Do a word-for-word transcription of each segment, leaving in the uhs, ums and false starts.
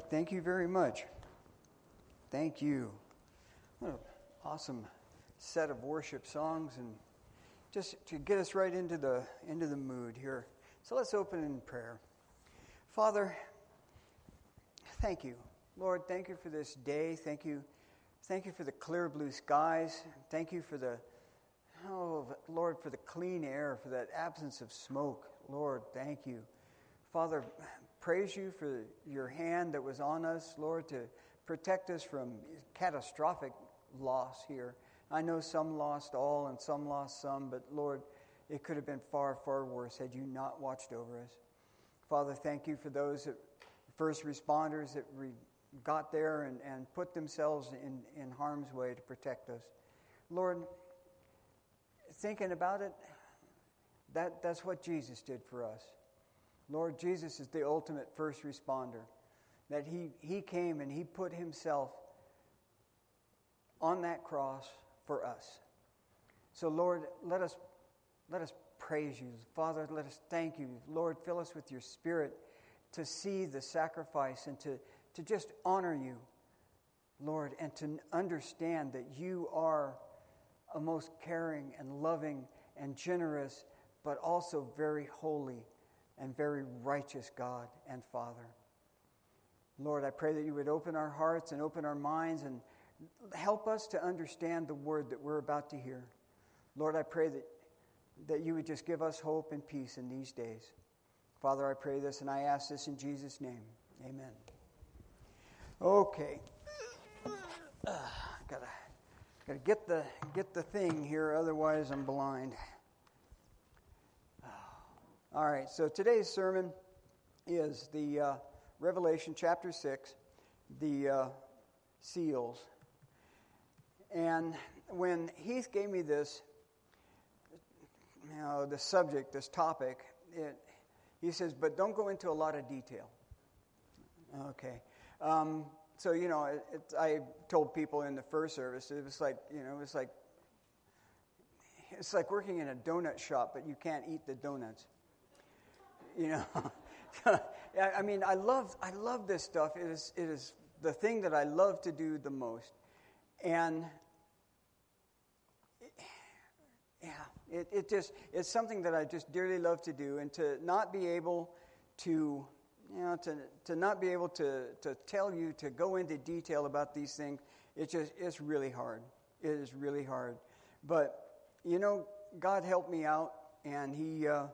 Thank you very much. Thank you. What an awesome set of worship songs, and just to get us right into the into the mood here. So let's open in prayer. Father, thank you. Lord, thank you for this day. Thank you. Thank you for the clear blue skies. Thank you for the oh Lord, for the clean air, for that absence of smoke. Lord, thank you. Father, praise you for your hand that was on us, Lord, to protect us from catastrophic loss here. I know some lost all and some lost some, but Lord, it could have been far, far worse had you not watched over us. Father, thank you for those that, first responders that re, got there and, and put themselves in, in harm's way to protect us. Lord, thinking about it, that, that's what Jesus did for us. Lord, Jesus is the ultimate first responder. That he, he came and he put himself on that cross for us. So Lord, let us let us praise you. Father, let us thank you. Lord, fill us with your Spirit to see the sacrifice and to, to just honor you, Lord, and to understand that you are a most caring and loving and generous, but also very holy and very righteous God and Father. Lord, I pray that you would open our hearts and open our minds and help us to understand the word that we're about to hear. Lord, I pray that, that you would just give us hope and peace in these days. Father, I pray this and I ask this in Jesus' name. Amen. Okay. Uh, gotta, gotta get the get the thing here, otherwise I'm blind. All right, so today's sermon is the uh, Revelation chapter six, the uh, seals. And when Heath gave me this, you know, the subject, this topic, it, he says, but don't go into a lot of detail. Okay. Um, so, you know, it, it, I told people in the first service, it was like, you know, it was like, it's like working in a donut shop, but you can't eat the donuts. You know, I mean, I love I love this stuff. It is it is the thing that I love to do the most, and yeah, it it just it's something that I just dearly love to do, and to not be able to, you know, to to not be able to to tell you to go into detail about these things. It just it's really hard. It is really hard, but you know, God helped me out, and He. Uh,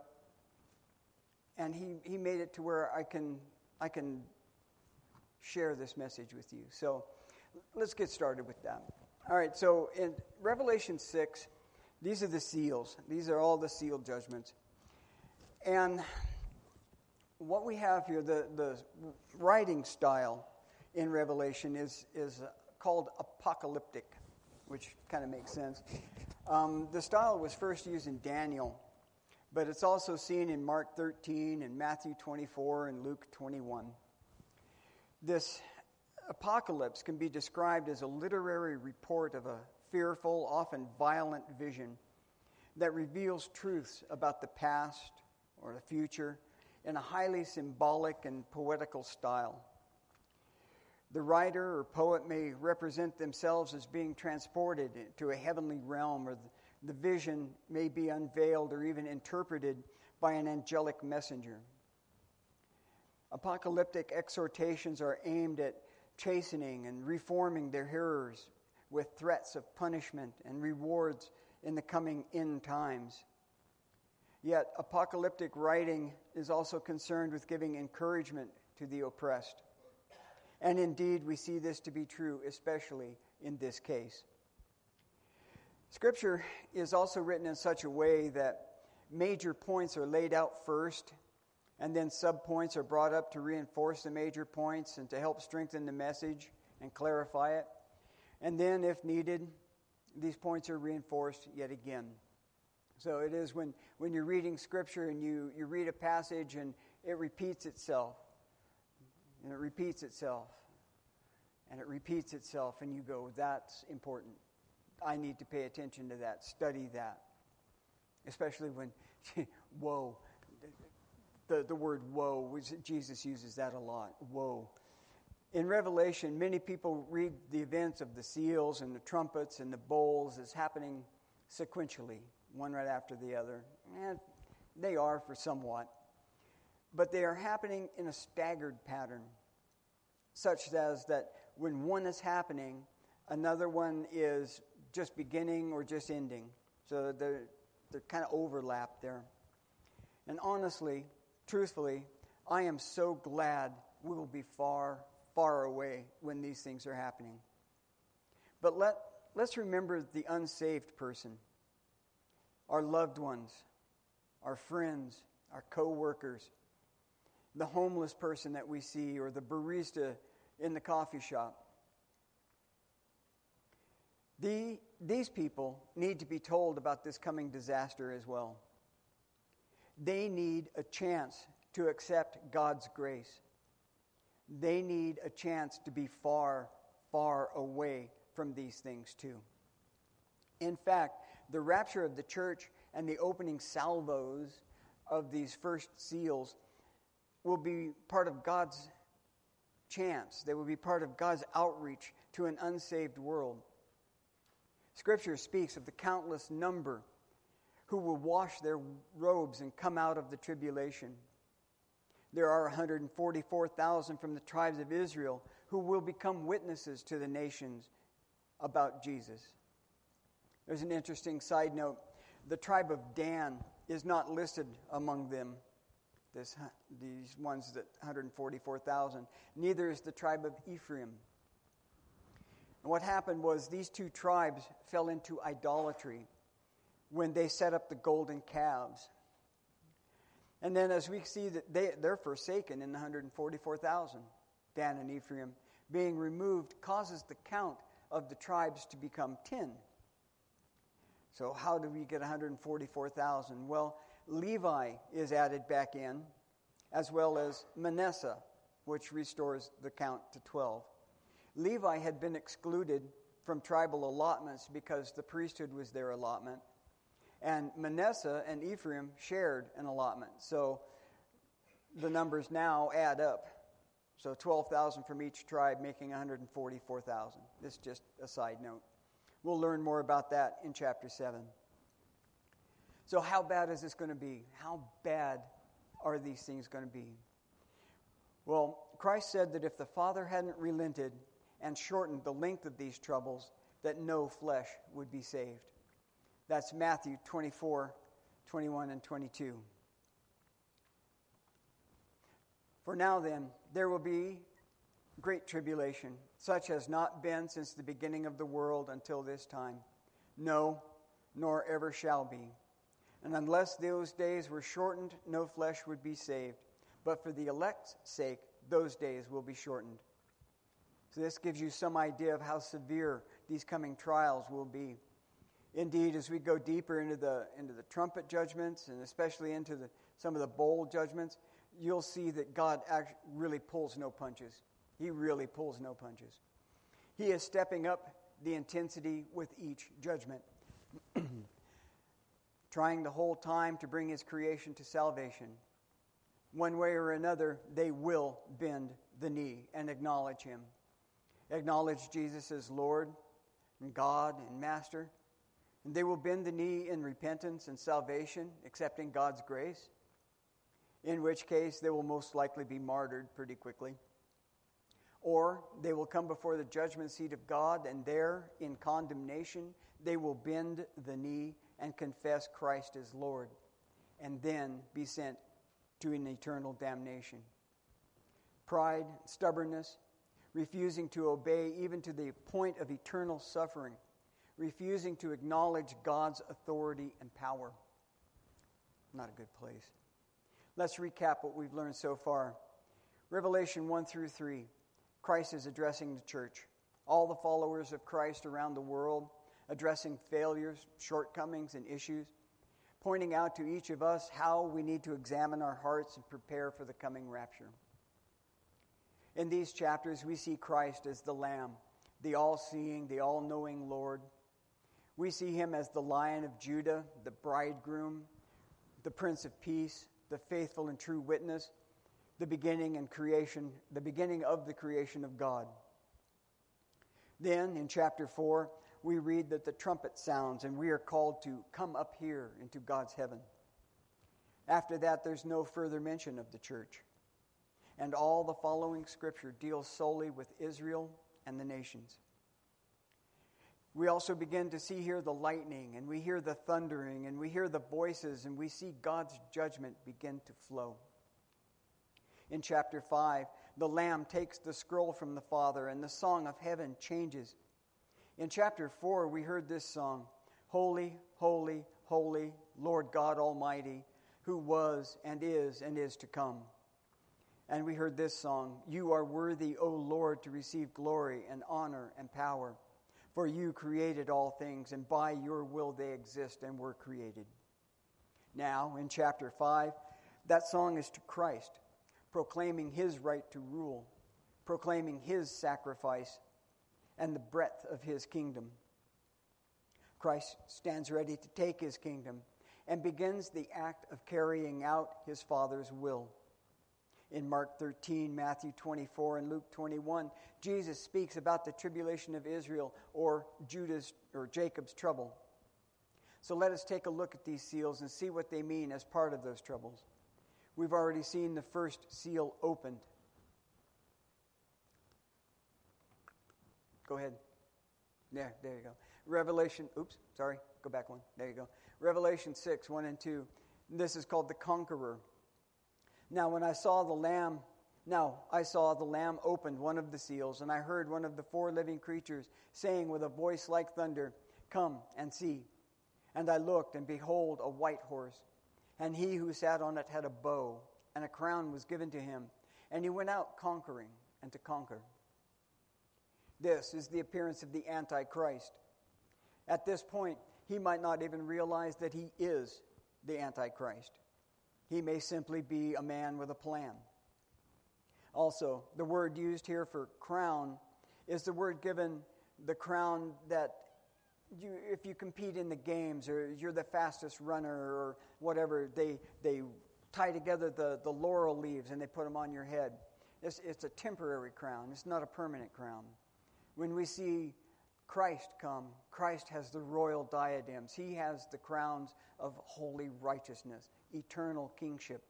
And he, he made it to where I can I can share this message with you. So let's get started with that. All right, so in Revelation six, these are the seals. These are all the seal judgments. And what we have here, the, the writing style in Revelation is, is called apocalyptic, which kind of makes sense. Um, the style was first used in Daniel, but it's also seen in Mark thirteen and Matthew twenty-four and Luke twenty-one. This apocalypse can be described as a literary report of a fearful, often violent vision that reveals truths about the past or the future in a highly symbolic and poetical style. The writer or poet may represent themselves as being transported to a heavenly realm, or the The vision may be unveiled or even interpreted by an angelic messenger. Apocalyptic exhortations are aimed at chastening and reforming their hearers with threats of punishment and rewards in the coming end times. Yet, apocalyptic writing is also concerned with giving encouragement to the oppressed. And indeed, we see this to be true, especially in this case. Scripture is also written in such a way that major points are laid out first, and then subpoints are brought up to reinforce the major points and to help strengthen the message and clarify it. And then, if needed, these points are reinforced yet again. So it is when, when you're reading Scripture and you, you read a passage and it repeats itself, and it repeats itself, and it repeats itself, and you go, that's important. I need to pay attention to that, study that. Especially when, woe, the, the word woe, Jesus uses that a lot, woe. In Revelation, many people read the events of the seals and the trumpets and the bowls as happening sequentially, one right after the other. And they are for somewhat. But they are happening in a staggered pattern, such as that when one is happening, another one is just beginning or just ending. So they're, they're kind of overlapped there. And honestly, truthfully, I am so glad we will be far, far away when these things are happening. But let, let's remember the unsaved person, our loved ones, our friends, our co-workers, the homeless person that we see, or the barista in the coffee shop. The, these people need to be told about this coming disaster as well. They need a chance to accept God's grace. They need a chance to be far, far away from these things too. In fact, the rapture of the church and the opening salvos of these first seals will be part of God's chance. They will be part of God's outreach to an unsaved world. Scripture speaks of the countless number who will wash their robes and come out of the tribulation. There are one hundred forty-four thousand from the tribes of Israel who will become witnesses to the nations about Jesus. There's an interesting side note. The tribe of Dan is not listed among them, this, these ones that one hundred forty-four thousand. Neither is the tribe of Ephraim. And what happened was these two tribes fell into idolatry when they set up the golden calves. And then as we see that they, they're forsaken in the one hundred forty-four thousand, Dan and Ephraim, being removed causes the count of the tribes to become ten. So how do we get one hundred forty-four thousand? Well, Levi is added back in, as well as Manasseh, which restores the count to twelve. Levi had been excluded from tribal allotments because the priesthood was their allotment. And Manasseh and Ephraim shared an allotment. So the numbers now add up. So twelve thousand from each tribe, making one hundred forty-four thousand. This is just a side note. We'll learn more about that in chapter seven. So how bad is this going to be? How bad are these things going to be? Well, Christ said that if the Father hadn't relented and shortened the length of these troubles, that no flesh would be saved. That's Matthew twenty-four, twenty-one, and twenty-two. For now then, there will be great tribulation, such has not been since the beginning of the world until this time. No, nor ever shall be. And unless those days were shortened, no flesh would be saved. But for the elect's sake, those days will be shortened. So this gives you some idea of how severe these coming trials will be. Indeed, as we go deeper into the into the trumpet judgments, and especially into the, some of the bowl judgments, you'll see that God actually really pulls no punches. He really pulls no punches. He is stepping up the intensity with each judgment, trying the whole time to bring His creation to salvation. One way or another, they will bend the knee and acknowledge Him. Acknowledge Jesus as Lord and God and Master. And they will bend the knee in repentance and salvation, accepting God's grace, in which case they will most likely be martyred pretty quickly. Or they will come before the judgment seat of God, and there, in condemnation, they will bend the knee and confess Christ as Lord, and then be sent to an eternal damnation. Pride, stubbornness, refusing to obey even to the point of eternal suffering, refusing to acknowledge God's authority and power. Not a good place. Let's recap what we've learned so far. Revelation one through three, Christ is addressing the church, all the followers of Christ around the world, addressing failures, shortcomings, and issues, pointing out to each of us how we need to examine our hearts and prepare for the coming rapture. In these chapters, we see Christ as the Lamb, the all-seeing, the all-knowing Lord. We see Him as the Lion of Judah, the bridegroom, the Prince of Peace, the faithful and true witness, the beginning and creation, the beginning of the creation of God. Then in chapter four, we read that the trumpet sounds and we are called to come up here into God's heaven. After that, there's no further mention of the church. And all the following scripture deals solely with Israel and the nations. We also begin to see here the lightning, and we hear the thundering, and we hear the voices, and we see God's judgment begin to flow. In chapter five, the Lamb takes the scroll from the Father, and the song of heaven changes. In chapter four, we heard this song, Holy, holy, holy, Lord God Almighty, who was and is and is to come. And we heard this song, You are worthy, O Lord, to receive glory and honor and power. For you created all things, and by your will they exist and were created. Now, in chapter five, that song is to Christ, proclaiming his right to rule, proclaiming his sacrifice, and the breadth of his kingdom. Christ stands ready to take his kingdom and begins the act of carrying out his Father's will. In Mark thirteen, Matthew twenty-four, and Luke twenty-one, Jesus speaks about the tribulation of Israel, or Judah's or Jacob's trouble. So let us take a look at these seals and see what they mean as part of those troubles. We've already seen the first seal opened. Go ahead. There, there you go. Revelation, oops, sorry, go back one. There you go. Revelation six, one and two. This is called the Conqueror. Now when I saw the Lamb, now I saw the Lamb opened one of the seals, and I heard one of the four living creatures saying with a voice like thunder, Come and see. And I looked, and behold, a white horse. And he who sat on it had a bow, and a crown was given to him. And he went out conquering and to conquer. This is the appearance of the Antichrist. At this point, he might not even realize that he is the Antichrist. He may simply be a man with a plan. Also, the word used here for crown is the word given the crown that you, if you compete in the games or you're the fastest runner or whatever, they they tie together the, the laurel leaves and they put them on your head. It's, it's a temporary crown. It's not a permanent crown. When we see Christ come, Christ has the royal diadems. He has the crowns of holy righteousness, eternal kingship.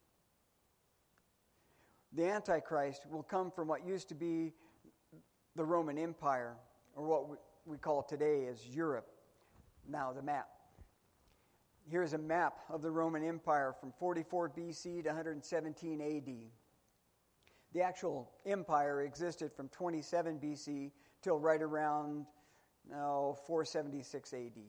The Antichrist will come from what used to be the Roman Empire, or what we, we call today as Europe. Now the map. Here's a map of the Roman Empire from forty-four B C to one seventeen A D. The actual empire existed from twenty-seven B C till right around no, four seventy-six A D.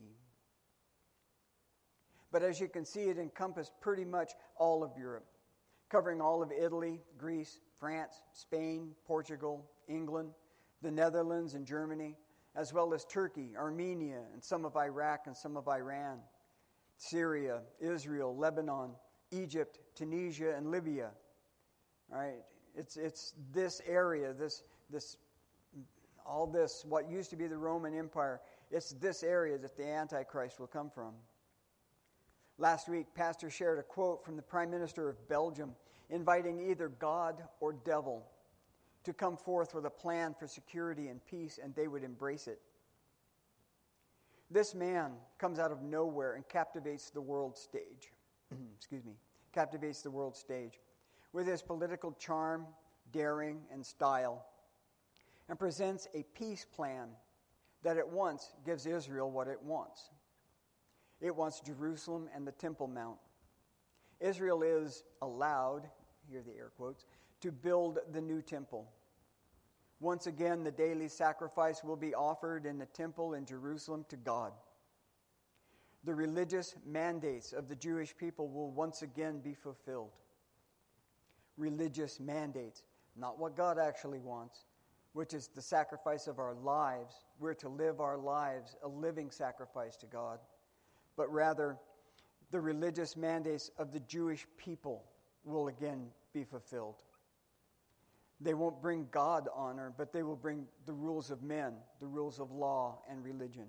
But as you can see, it encompassed pretty much all of Europe, covering all of Italy, Greece, France, Spain, Portugal, England, the Netherlands and Germany, as well as Turkey, Armenia, and some of Iraq and some of Iran, Syria, Israel, Lebanon, Egypt, Tunisia, and Libya. All right, it's it's this area, this this all this, what used to be the Roman Empire, it's this area that the Antichrist will come from. Last week, Pastor shared a quote from the Prime Minister of Belgium, inviting either God or devil to come forth with a plan for security and peace, and they would embrace it. This man comes out of nowhere and captivates the world stage. Excuse me. Captivates the world stage with his political charm, daring, and style, and presents a peace plan that at once gives Israel what it wants. It wants Jerusalem and the Temple Mount. Israel is allowed, here are the air quotes, to build the new temple. Once again, the daily sacrifice will be offered in the temple in Jerusalem to God. The religious mandates of the Jewish people will once again be fulfilled. Religious mandates, not what God actually wants, which is the sacrifice of our lives. We're to live our lives a living sacrifice to God, but rather the religious mandates of the Jewish people will again be fulfilled. They won't bring God honor, but they will bring the rules of men, the rules of law and religion.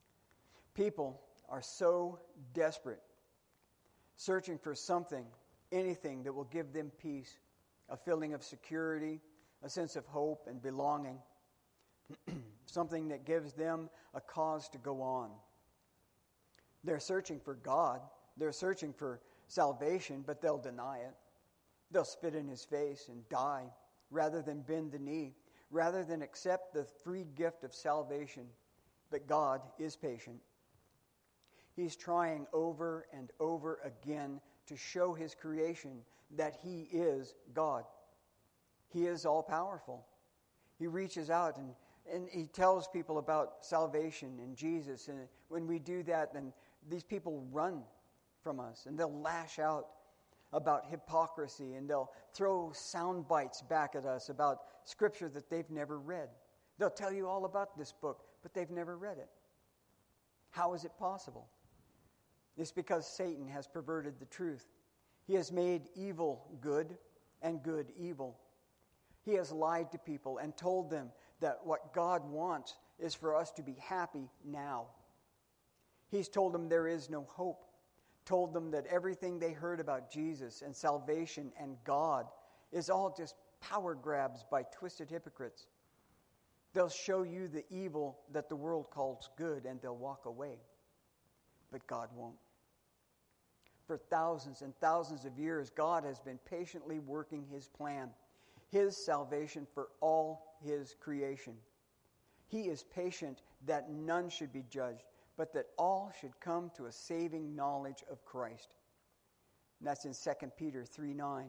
People are so desperate, searching for something, anything that will give them peace, a feeling of security, a sense of hope and belonging, something that gives them a cause to go on. They're searching for God. They're searching for salvation, but they'll deny it. They'll spit in his face and die rather than bend the knee, rather than accept the free gift of salvation. But God is patient. He's trying over and over again to show his creation that he is God. He is all-powerful. He reaches out and, and he tells people about salvation and Jesus. And when we do that, then these people run from us and they'll lash out about hypocrisy and they'll throw sound bites back at us about scripture that they've never read. They'll tell you all about this book, but they've never read it. How is it possible? It's because Satan has perverted the truth. He has made evil good and good evil. He has lied to people and told them that what God wants is for us to be happy now. He's told them there is no hope. Told them that everything they heard about Jesus and salvation and God is all just power grabs by twisted hypocrites. They'll show you the evil that the world calls good and they'll walk away. But God won't. For thousands and thousands of years, God has been patiently working his plan, his salvation for all his creation. He is patient that none should be judged, but that all should come to a saving knowledge of Christ. And that's in Second Peter three nine.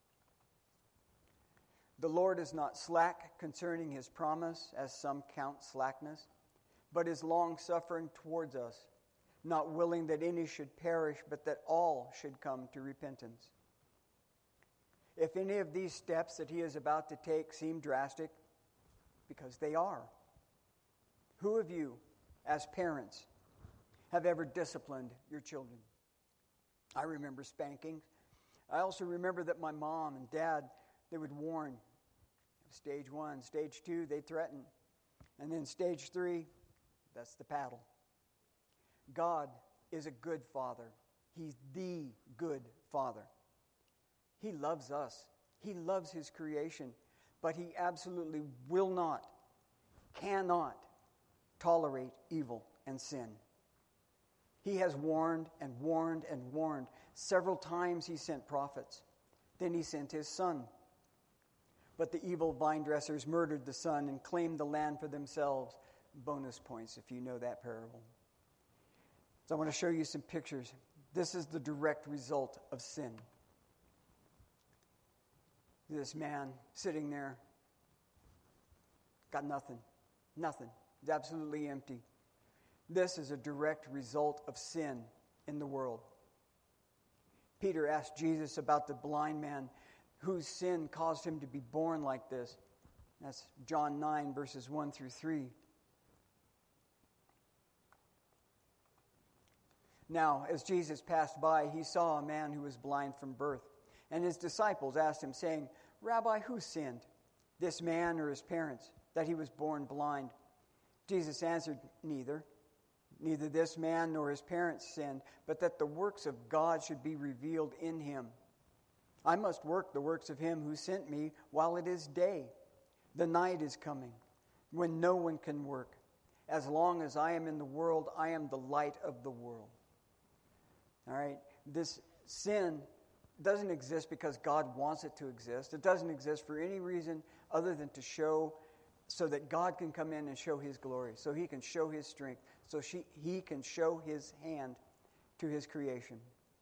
The Lord is not slack concerning his promise, as some count slackness, but is long-suffering towards us, not willing that any should perish, but that all should come to repentance. If any of these steps that he is about to take seem drastic, because they are. Who of you, as parents, have ever disciplined your children? I remember spankings. I also remember that my mom and dad, they would warn. Stage one, stage two, they threaten. And then stage three, that's the paddle. God is a good father. He's the good father. He loves us. He loves his creation. But he absolutely will not, cannot tolerate evil and sin. He has warned and warned and warned. Several times he sent prophets. Then he sent his son. But the evil vine dressers murdered the son and claimed the land for themselves. Bonus points if you know that parable. So I want to show you some pictures. This is the direct result of sin. This man sitting there, got nothing. Nothing. He's absolutely empty. This is a direct result of sin in the world. Peter asked Jesus about the blind man whose sin caused him to be born like this. That's John nine, verses one through three. Now, as Jesus passed by, he saw a man who was blind from birth. And his disciples asked him, saying, Rabbi, who sinned, this man or his parents, that he was born blind? Jesus answered, Neither. Neither this man nor his parents sinned, but that the works of God should be revealed in him. I must work the works of him who sent me while it is day. The night is coming, when no one can work. As long as I am in the world, I am the light of the world. All right, this sin doesn't exist because God wants it to exist. It doesn't exist for any reason other than to show, so that God can come in and show his glory, so he can show his strength, so she, he can show his hand to his creation.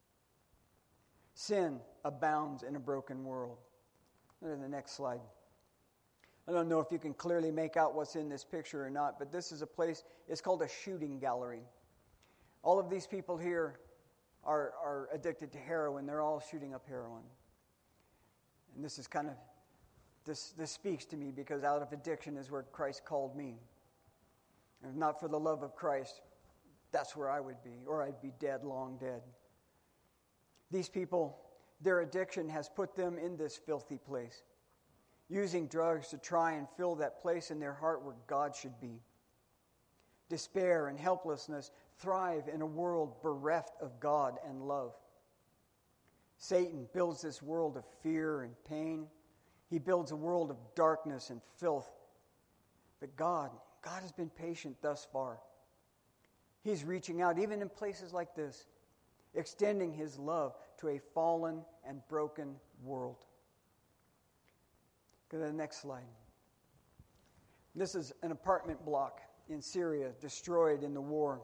Sin abounds in a broken world. Go to the next slide. I don't know if you can clearly make out what's in this picture or not, but this is a place, it's called a shooting gallery. All of these people here are, are addicted to heroin. They're all shooting up heroin. And this is kind of, this, this speaks to me because out of addiction is where Christ called me. And if not for the love of Christ, that's where I would be, or I'd be dead, long dead. These people, their addiction has put them in this filthy place, using drugs to try and fill that place in their heart where God should be. Despair and helplessness thrive in a world bereft of God and love. Satan builds this world of fear and pain. He builds a world of darkness and filth. But God, God has been patient thus far. He's reaching out, even in places like this, extending His love to a fallen and broken world. Go to the next slide. This is an apartment block in Syria, destroyed in the war.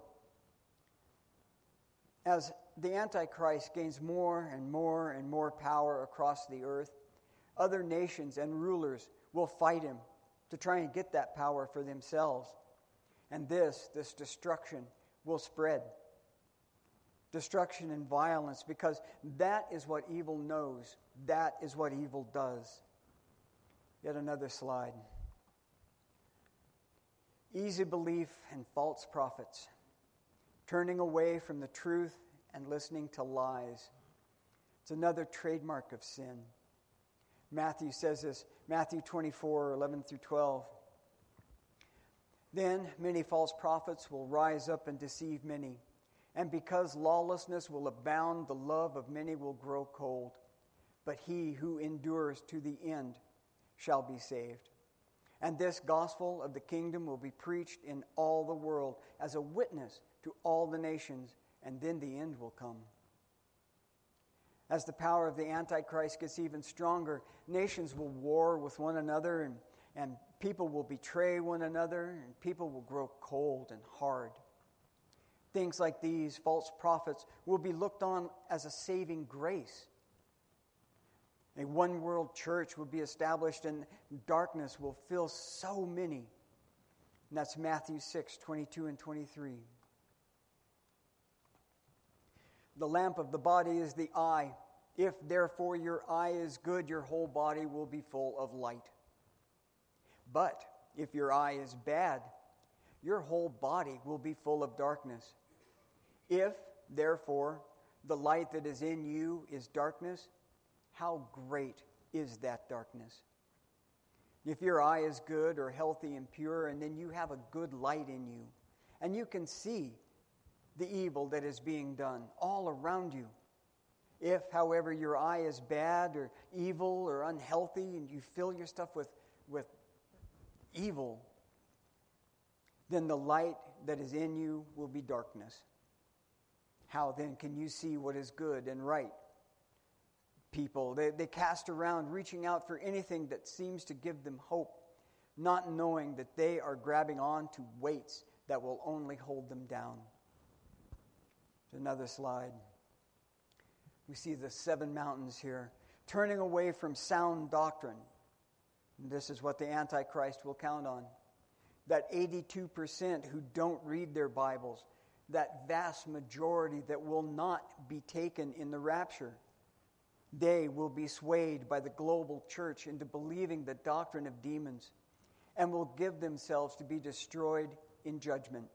As the Antichrist gains more and more and more power across the earth, other nations and rulers will fight him to try and get that power for themselves. And this, this destruction will spread. Destruction and violence, because that is what evil knows. That is what evil does. Yet another slide. Easy belief and false prophets. Turning away from the truth and listening to lies. It's another trademark of sin. Matthew says this, Matthew twenty-four, eleven through twelve. Then many false prophets will rise up and deceive many. And because lawlessness will abound, the love of many will grow cold. But he who endures to the end shall be saved. And this gospel of the kingdom will be preached in all the world as a witness to all the nations, and then the end will come. As the power of the Antichrist gets even stronger, nations will war with one another, and, and people will betray one another, and people will grow cold and hard. Things like these false prophets will be looked on as a saving grace. A one-world church will be established, and darkness will fill so many. And that's Matthew six, twenty-two and twenty-three. The lamp of the body is the eye. If therefore your eye is good, your whole body will be full of light. But if your eye is bad, your whole body will be full of darkness. If, therefore, the light that is in you is darkness, how great is that darkness? If your eye is good or healthy and pure, and then you have a good light in you, and you can see the evil that is being done all around you. If, however, your eye is bad or evil or unhealthy, and you fill your stuff with, with evil, then the light that is in you will be darkness. How then can you see what is good and right? People, they, they cast around, reaching out for anything that seems to give them hope, not knowing that they are grabbing on to weights that will only hold them down. Another slide. We see the seven mountains here, turning away from sound doctrine. And this is what the Antichrist will count on. That eighty-two percent who don't read their Bibles, that vast majority that will not be taken in the rapture. They will be swayed by the global church into believing the doctrine of demons and will give themselves to be destroyed in judgment.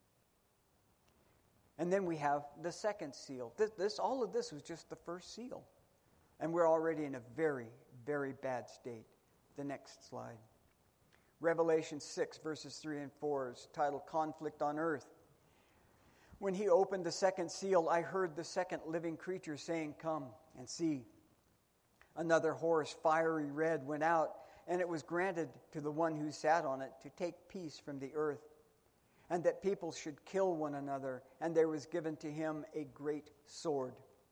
And then we have the second seal. This, this, all of this was just the first seal. And we're already in a very, very bad state. The next slide. Revelation six, verses three and four is titled Conflict on Earth. When he opened the second seal, I heard the second living creature saying, "Come and see." Another horse, fiery red, went out, and it was granted to the one who sat on it to take peace from the earth, and that people should kill one another, and there was given to him a great sword.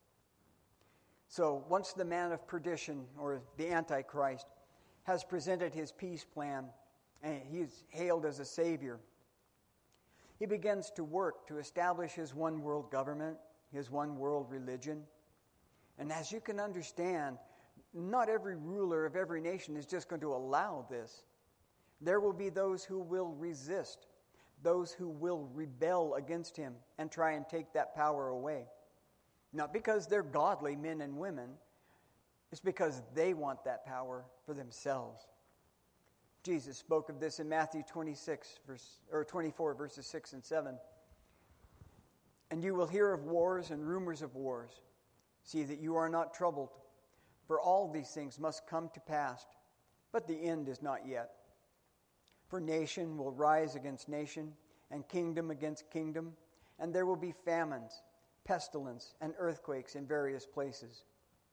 So once the man of perdition, or the Antichrist, has presented his peace plan, and he is hailed as a savior, he begins to work to establish his one world government, his one world religion. And as you can understand, not every ruler of every nation is just going to allow this. There will be those who will resist, those who will rebel against him and try and take that power away. Not because they're godly men and women, it's because they want that power for themselves. Jesus spoke of this in Matthew twenty-six, verse, or twenty-four, verses six and seven. And you will hear of wars and rumors of wars. See that you are not troubled, for all these things must come to pass, but the end is not yet. For nation will rise against nation, and kingdom against kingdom, and there will be famines, pestilence, and earthquakes in various places.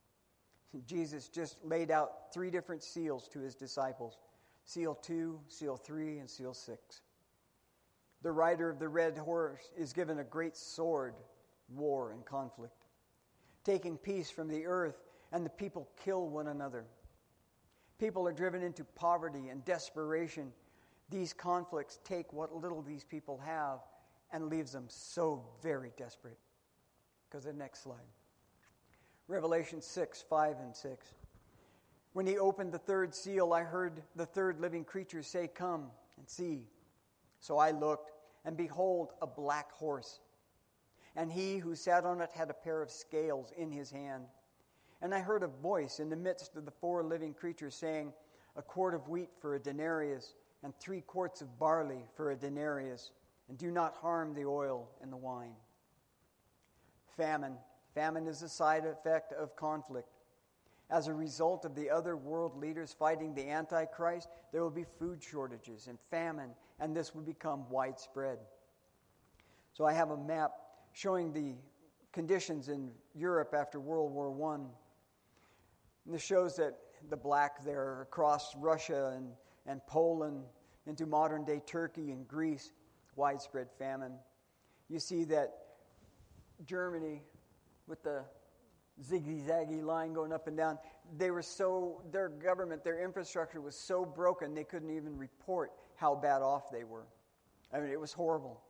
Jesus just laid out three different seals to his disciples. Seal two, seal three, and seal six. The rider of the red horse is given a great sword, war, and conflict, taking peace from the earth, and the people kill one another. People are driven into poverty and desperation. These conflicts take what little these people have and leaves them so very desperate. Go to the next slide. Revelation six, five and six. When he opened the third seal, I heard the third living creature say, "Come and see." So I looked, and behold, a black horse. And he who sat on it had a pair of scales in his hand. And I heard a voice in the midst of the four living creatures saying, "A quart of wheat for a denarius, and three quarts of barley for a denarius, and do not harm the oil and the wine." Famine. Famine is a side effect of conflict. As a result of the other world leaders fighting the Antichrist, there will be food shortages and famine, and this will become widespread. So I have a map showing the conditions in Europe after World War One. And this shows that the black there across Russia and, and Poland into modern-day Turkey and Greece, widespread famine. You see that Germany, with the ziggy-zaggy line going up and down, they were so, their government, their infrastructure was so broken they couldn't even report how bad off they were. I mean, it was horrible.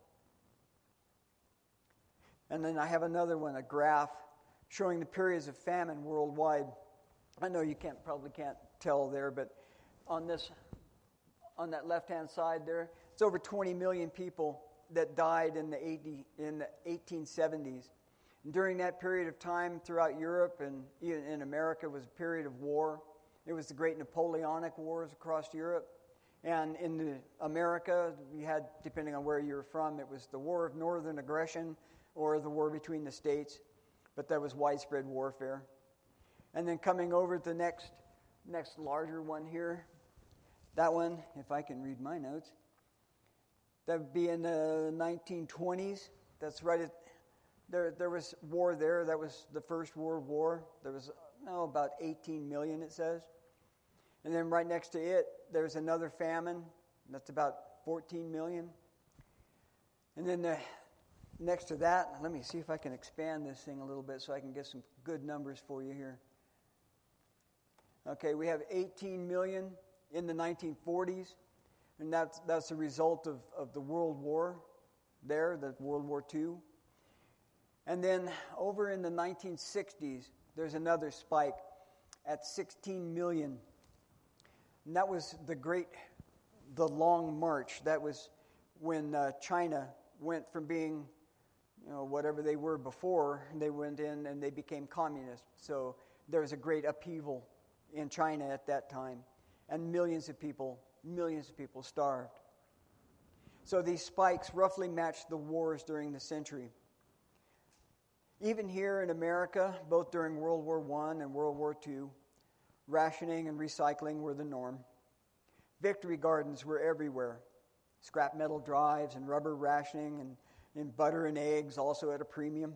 And then I have another one, a graph showing the periods of famine worldwide. I know you can't probably can't tell there, but on this, on that left-hand side there, it's over twenty million people that died in the eighty in the eighteen seventies. And during that period of time throughout Europe and even in America was a period of war. It was the great Napoleonic Wars across Europe. And in the America, you had, depending on where you were from, it was the War of Northern Aggression or the war between the states. But there was widespread warfare. And then coming over to the next, next larger one here, that one, if I can read my notes, that would be in the nineteen twenties. That's right at There, there was war there. That was the First World War. There was, oh, about eighteen million, it says. And then right next to it, there's another famine. That's about fourteen million. And then the, next to that, let me see if I can expand this thing a little bit so I can get some good numbers for you here. Okay, we have eighteen million in the nineteen forties. And that's, that's a result of, of the World War there, the World War Two. And then over in the nineteen sixties, there's another spike at sixteen million. And that was the great, the Long March. That was when uh, China went from being, you know, whatever they were before, they went in and they became communist. So there was a great upheaval in China at that time. And millions of people, millions of people starved. So these spikes roughly matched the wars during the century. Even here in America, both during World War One and World War Two, rationing and recycling were the norm. Victory gardens were everywhere. Scrap metal drives and rubber rationing and, and butter and eggs also at a premium.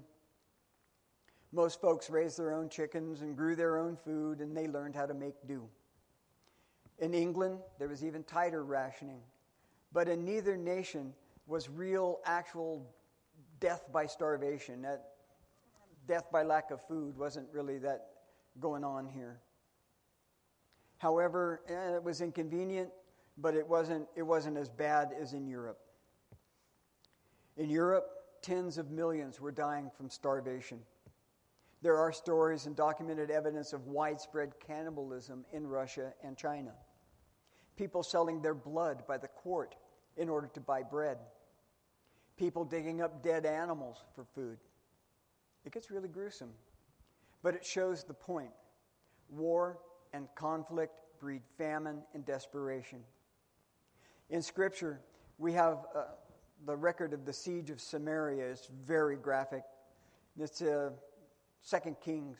Most folks raised their own chickens and grew their own food, and they learned how to make do. In England, there was even tighter rationing. But in neither nation was real, actual death by starvation. That death by lack of food wasn't really that going on here. However, it was inconvenient, but it wasn't it wasn't as bad as in Europe. In Europe, tens of millions were dying from starvation. There are stories and documented evidence of widespread cannibalism in Russia and China. People selling their blood by the quart in order to buy bread. People digging up dead animals for food. It gets really gruesome, but it shows the point. War and conflict breed famine and desperation. In Scripture, we have uh, the record of the siege of Samaria. It's very graphic. It's uh, Second Kings.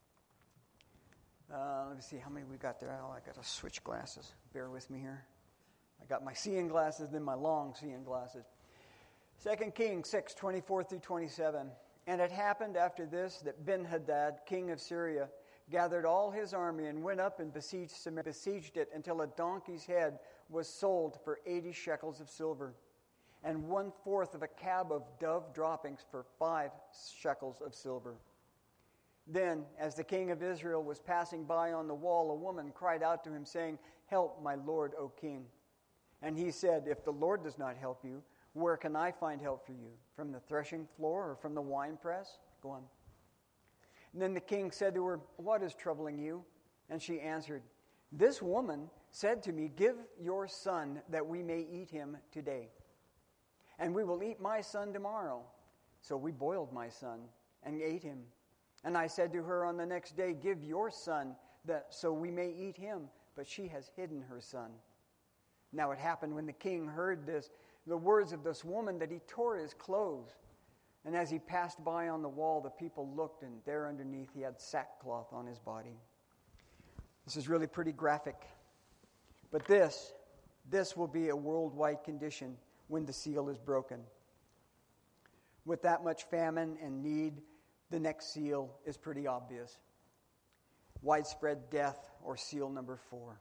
Uh, let me see how many we got there. Oh, I got to switch glasses. Bear with me here. I got my seeing glasses, then my long seeing glasses. Second Kings six, twenty-four through twenty-seven. And it happened after this that Ben-Hadad, king of Syria, gathered all his army and went up and besieged Samaria, besieged it until a donkey's head was sold for eighty shekels of silver, and one-fourth of a cab of dove droppings for five shekels of silver. Then, as the king of Israel was passing by on the wall, a woman cried out to him, saying, "Help, my lord, O king." And he said, "If the Lord does not help you, where can I find help for you? From the threshing floor or from the winepress?" Go on. And then the king said to her, "What is troubling you?" And she answered, "This woman said to me, 'Give your son that we may eat him today. And we will eat my son tomorrow.' So we boiled my son and ate him. And I said to her on the next day, 'Give your son that so we may eat him.' But she has hidden her son." Now it happened when the king heard this, the words of this woman, that he tore his clothes. And as he passed by on the wall, the people looked, and there underneath he had sackcloth on his body. This is really pretty graphic. But this, this will be a worldwide condition when the seal is broken. With that much famine and need, the next seal is pretty obvious. Widespread death, or seal number four.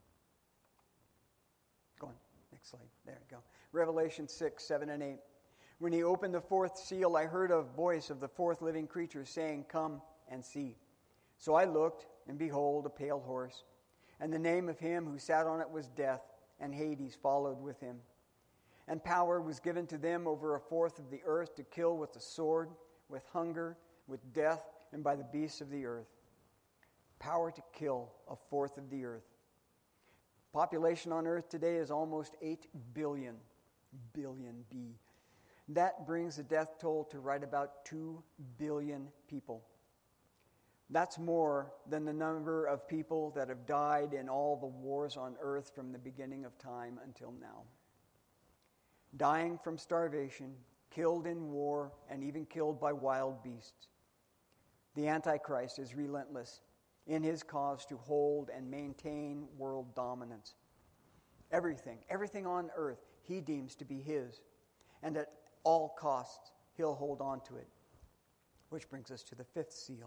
Go on, next slide. There you go. Revelation six, seven, and eight. When he opened the fourth seal, I heard a voice of the fourth living creature saying, "Come and see." So I looked, and behold, a pale horse. And the name of him who sat on it was Death, and Hades followed with him. And power was given to them over a fourth of the earth to kill with the sword, with hunger, with death, and by the beasts of the earth. Power to kill a fourth of the earth. Population on earth today is almost eight billion. Billion, B. That brings the death toll to right about two billion people. That's more than the number of people that have died in all the wars on earth from the beginning of time until now. Dying from starvation, killed in war, and even killed by wild beasts. The Antichrist is relentless in his cause to hold and maintain world dominance. Everything, everything on earth, he deems to be his. And at all costs, he'll hold on to it. Which brings us to the fifth seal.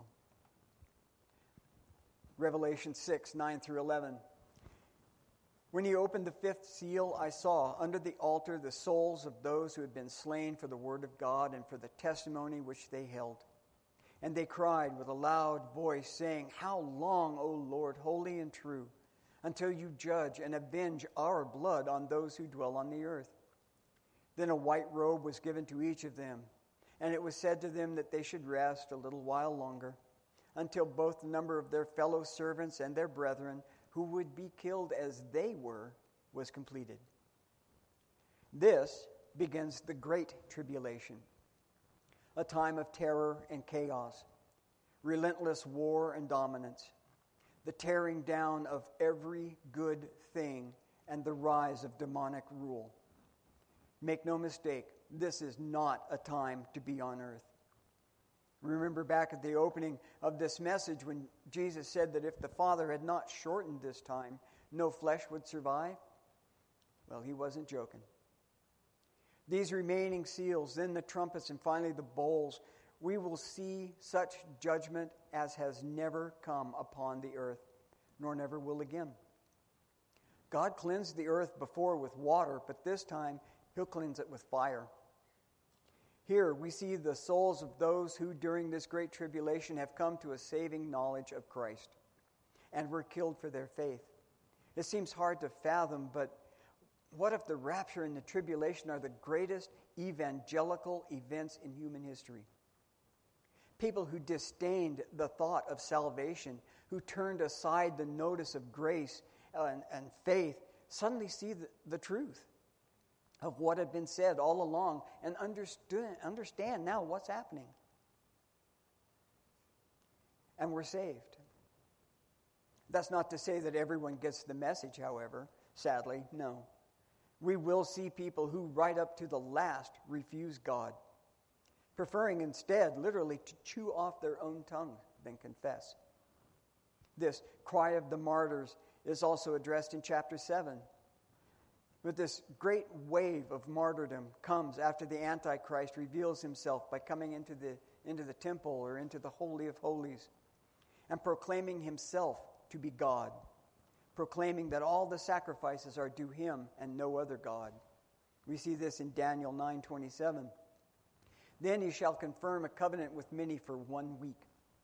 Revelation six, nine through eleven. When he opened the fifth seal, I saw under the altar the souls of those who had been slain for the word of God and for the testimony which they held. And they cried with a loud voice, saying, "How long, O Lord, holy and true, until you judge and avenge our blood on those who dwell on the earth?" Then a white robe was given to each of them, and it was said to them that they should rest a little while longer, until both the number of their fellow servants and their brethren, who would be killed as they were, was completed. This begins the Great Tribulation, a time of terror and chaos, relentless war and dominance, the tearing down of every good thing, and the rise of demonic rule. Make no mistake, this is not a time to be on earth. Remember back at the opening of this message when Jesus said that if the Father had not shortened this time, no flesh would survive? Well, he wasn't joking. These remaining seals, then the trumpets, and finally the bowls, we will see such judgment as has never come upon the earth, nor never will again. God cleansed the earth before with water, but this time he'll cleanse it with fire. Here we see the souls of those who during this great tribulation have come to a saving knowledge of Christ and were killed for their faith. It seems hard to fathom, but what if the rapture and the tribulation are the greatest evangelical events in human history? People who disdained the thought of salvation, who turned aside the notice of grace and, and faith, suddenly see the, the truth of what had been said all along and understood, understand now what's happening. And we're saved. That's not to say that everyone gets the message, however. Sadly, no. We will see people who right up to the last refuse God, preferring instead literally to chew off their own tongue than confess. This cry of the martyrs is also addressed in chapter seven. But this great wave of martyrdom comes after the Antichrist reveals himself by coming into the, into the temple or into the Holy of Holies. and proclaiming himself to be God, proclaiming that all the sacrifices are due him and no other God. We see this in Daniel nine twenty-seven. Then he shall confirm a covenant with many for one week.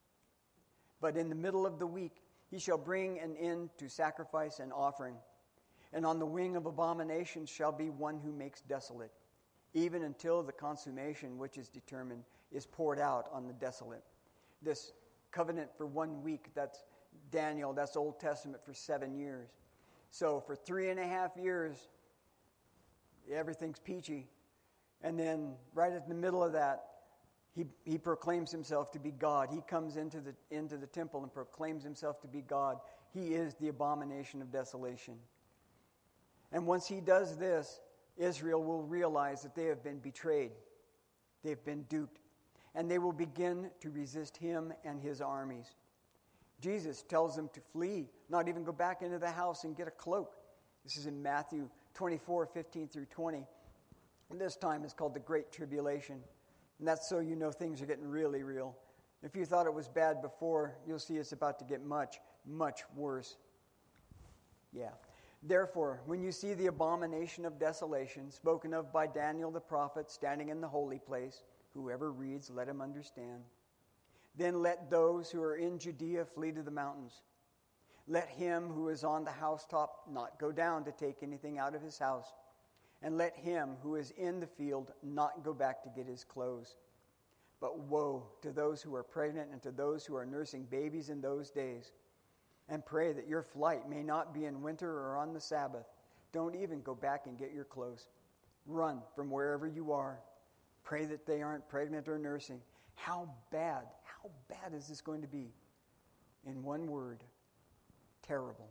But in the middle of the week he shall bring an end to sacrifice and offering. And on the wing of abominations shall be one who makes desolate, even until the consummation which is determined is poured out on the desolate. This covenant for one week, that's Daniel, that's Old Testament for seven years. So for three and a half years, everything's peachy. And then right at the middle of that, he, he proclaims himself to be God. He comes into the, into the temple and proclaims himself to be God. He is the abomination of desolation. And once he does this, Israel will realize that they have been betrayed. They've been duped. And they will begin to resist him and his armies. Jesus tells them to flee, not even go back into the house and get a cloak. This is in Matthew twenty-four, fifteen through twenty. And this time is called the Great Tribulation. And that's so you know things are getting really real. If you thought it was bad before, you'll see it's about to get much, much worse. Yeah. Therefore, when you see the abomination of desolation spoken of by Daniel the prophet standing in the holy place, whoever reads, let him understand. Then let those who are in Judea flee to the mountains. Let him who is on the housetop not go down to take anything out of his house. And let him who is in the field not go back to get his clothes. But woe to those who are pregnant and to those who are nursing babies in those days. And pray that your flight may not be in winter or on the Sabbath. Don't even go back and get your clothes. Run from wherever you are. Pray that they aren't pregnant or nursing. How bad, how bad is this going to be? In one word, terrible.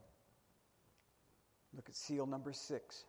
Look at seal number six.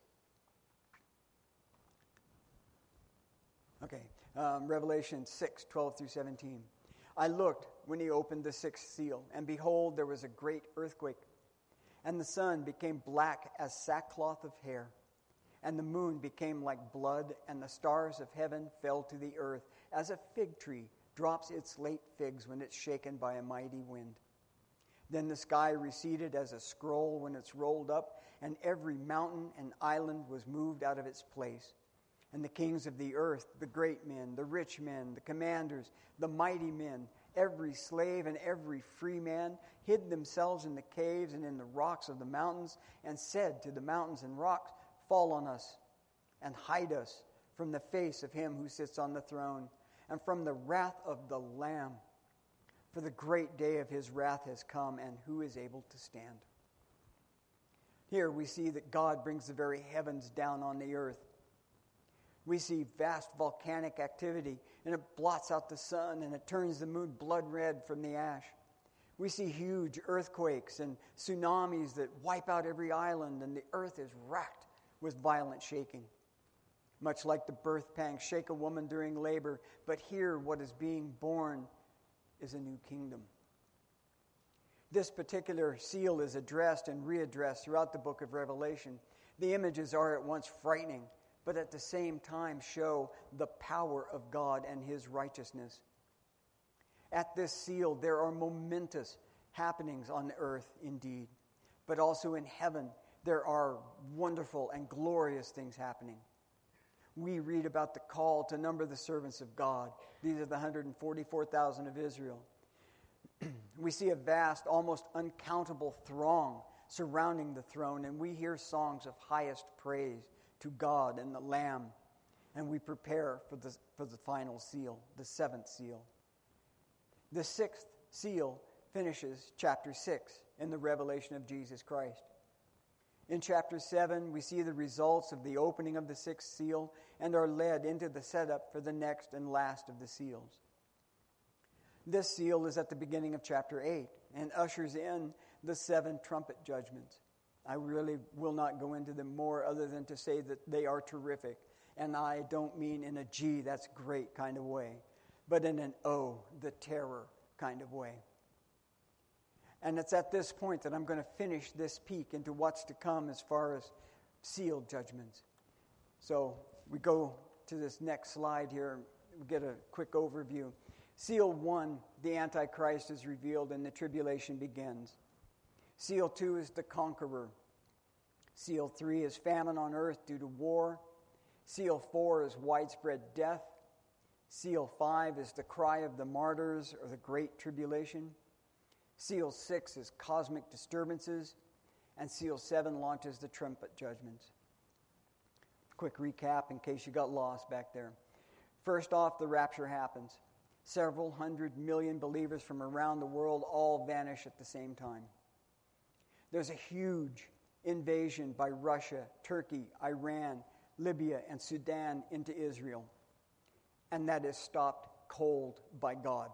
Okay, um, Revelation six, twelve through seventeen. I looked when he opened the sixth seal, and behold, there was a great earthquake. And the sun became black as sackcloth of hair, and the moon became like blood, and the stars of heaven fell to the earth, as a fig tree drops its late figs when it's shaken by a mighty wind. Then the sky receded as a scroll when it's rolled up, and every mountain and island was moved out of its place. And the kings of the earth, the great men, the rich men, the commanders, the mighty men, every slave and every free man, hid themselves in the caves and in the rocks of the mountains, and said to the mountains and rocks, fall on us, and hide us from the face of him who sits on the throne, and from the wrath of the Lamb. For the great day of his wrath has come, and who is able to stand? Here we see that God brings the very heavens down on the earth. We see vast volcanic activity, and it blots out the sun, and it turns the moon blood red from the ash. We see huge earthquakes and tsunamis that wipe out every island, and the earth is racked with violent shaking. Much like the birth pangs shake a woman during labor, but here what is being born is a new kingdom. This particular seal is addressed and readdressed throughout the book of Revelation. The images are at once frightening, but at the same time show the power of God and his righteousness. At this seal, there are momentous happenings on earth indeed, but also in heaven, there are wonderful and glorious things happening. We read about the call to number the servants of God. These are the one hundred forty-four thousand of Israel. We see a vast, almost uncountable throng surrounding the throne, and we hear songs of highest praise to God and the Lamb, and we prepare for the, for the final seal, the seventh seal. The sixth seal finishes chapter six in the revelation of Jesus Christ. In chapter seven, we see the results of the opening of the sixth seal and are led into the setup for the next and last of the seals. This seal is at the beginning of chapter eight and ushers in the seven trumpet judgments. I really will not go into them more other than to say that they are terrific. And I don't mean in a gee, that's great kind of way, but in an oh, the terror kind of way. And it's at this point that I'm going to finish this peek into what's to come as far as sealed judgments. So we go to this next slide here. We get a quick overview. Seal one, the Antichrist is revealed and the tribulation begins. Seal two is the conqueror. Seal three is famine on earth due to war. Seal four is widespread death. Seal five is the cry of the martyrs or the great tribulation. Seal six is cosmic disturbances. And seal seven launches the trumpet judgments. Quick recap in case you got lost back there. First off, the rapture happens. Several hundred million believers from around the world all vanish at the same time. There's a huge invasion by Russia, Turkey, Iran, Libya, and Sudan into Israel. And that is stopped cold by God.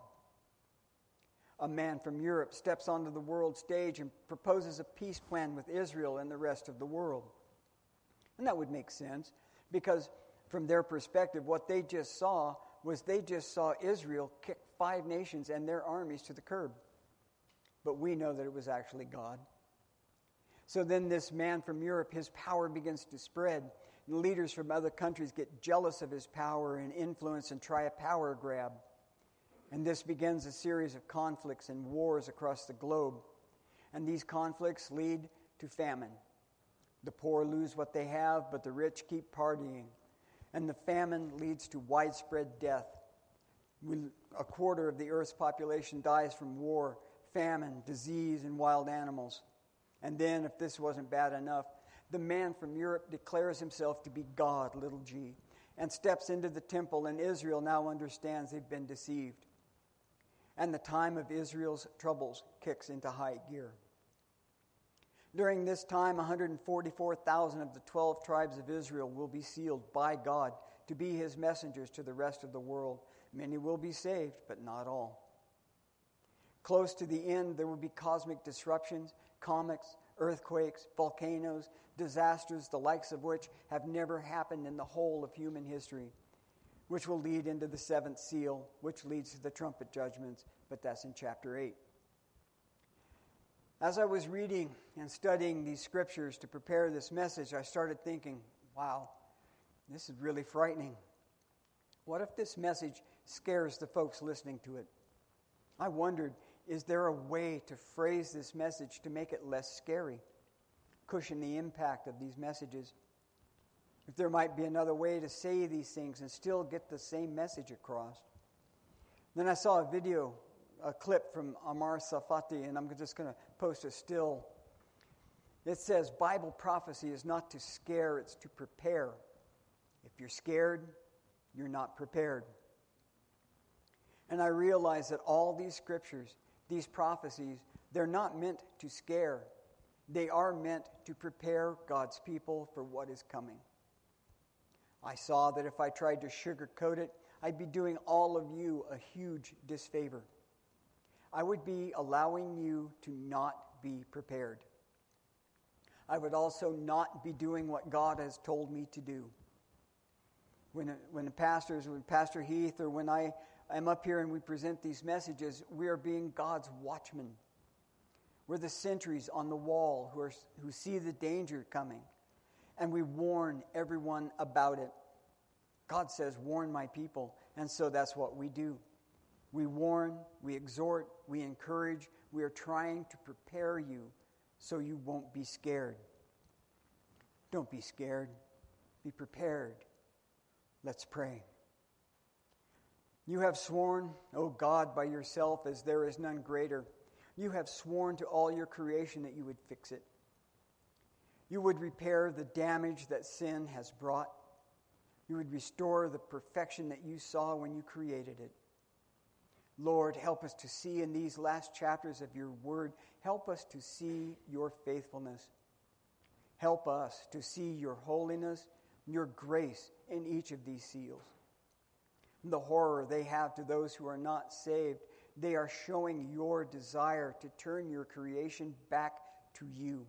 A man from Europe steps onto the world stage and proposes a peace plan with Israel and the rest of the world. And that would make sense, because from their perspective, what they just saw was they just saw Israel kick five nations and their armies to the curb. But we know that it was actually God. So then this man from Europe, his power begins to spread. And leaders from other countries get jealous of his power and influence and try a power grab. And this begins a series of conflicts and wars across the globe. And these conflicts lead to famine. The poor lose what they have, but the rich keep partying. And the famine leads to widespread death. A quarter of the earth's population dies from war, famine, disease, and wild animals. And then, if this wasn't bad enough, the man from Europe declares himself to be God, little g, and steps into the temple, and Israel now understands they've been deceived. And the time of Israel's troubles kicks into high gear. During this time, one hundred forty-four thousand of the twelve tribes of Israel will be sealed by God to be his messengers to the rest of the world. Many will be saved, but not all. Close to the end, there will be cosmic disruptions, comets, earthquakes, volcanoes, disasters, the likes of which have never happened in the whole of human history, which will lead into the seventh seal, which leads to the trumpet judgments, but that's in chapter eight. As I was reading and studying these scriptures to prepare this message, I started thinking, wow, this is really frightening. What if this message scares the folks listening to it? I wondered, is there a way to phrase this message to make it less scary, cushion the impact of these messages? If there might be another way to say these things and still get the same message across. Then I saw a video, a clip from Amar Tsarfati, and I'm just going to post a still. It says, Bible prophecy is not to scare, it's to prepare. If you're scared, you're not prepared. And I realize that all these scriptures, these prophecies, they're not meant to scare. They are meant to prepare God's people for what is coming. I saw that if I tried to sugarcoat it, I'd be doing all of you a huge disfavor. I would be allowing you to not be prepared. I would also not be doing what God has told me to do. When when the pastors, when Pastor Heath, or when I am up here and we present these messages, we are being God's watchmen. We're the sentries on the wall who are who see the danger coming, and we warn everyone about it. God says, warn my people, and so that's what we do. We warn, we exhort, we encourage. We are trying to prepare you so you won't be scared. Don't be scared. Be prepared. Let's pray. You have sworn, O God, by yourself as there is none greater. You have sworn to all your creation that you would fix it. You would repair the damage that sin has brought. You would restore the perfection that you saw when you created it. Lord, help us to see in these last chapters of your word, help us to see your faithfulness. Help us to see your holiness, your grace in each of these seals. The horror they have to those who are not saved, they are showing your desire to turn your creation back to you.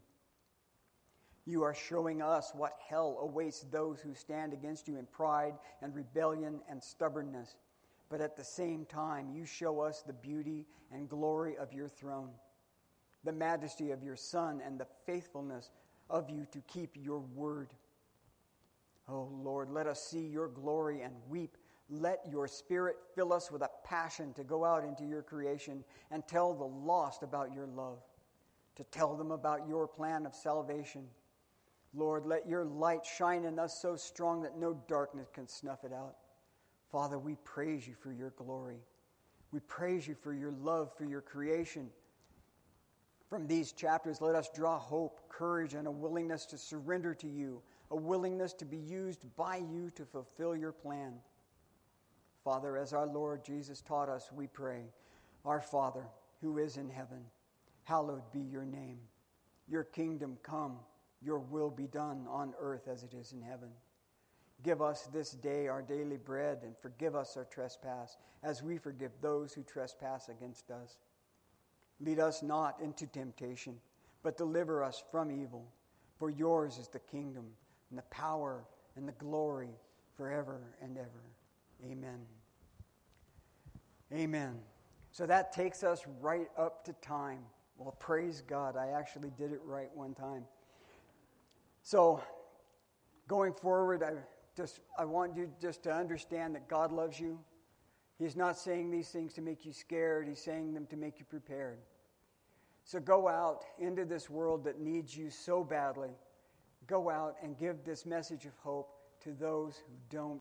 You are showing us what hell awaits those who stand against you in pride and rebellion and stubbornness. But at the same time, you show us the beauty and glory of your throne, the majesty of your Son, and the faithfulness of you to keep your word. Oh Lord, let us see your glory and weep let your Spirit fill us with a passion to go out into your creation and tell the lost about your love, to tell them about your plan of salvation. Lord, let your light shine in us so strong that no darkness can snuff it out. Father, we praise you for your glory. We praise you for your love, for your creation. From these chapters, let us draw hope, courage, and a willingness to surrender to you, a willingness to be used by you to fulfill your plan. Father, as our Lord Jesus taught us, we pray, Our Father, who is in heaven, hallowed be your name. Your kingdom come, your will be done on earth as it is in heaven. Give us this day our daily bread, and forgive us our trespass, as we forgive those who trespass against us. Lead us not into temptation, but deliver us from evil. For yours is the kingdom, and the power, and the glory, forever and ever. Amen. Amen. So that takes us right up to time. Well, praise God, I actually did it right one time. So, going forward, I just I want you just to understand that God loves you. He's not saying these things to make you scared. He's saying them to make you prepared. So go out into this world that needs you so badly. Go out and give this message of hope to those who don't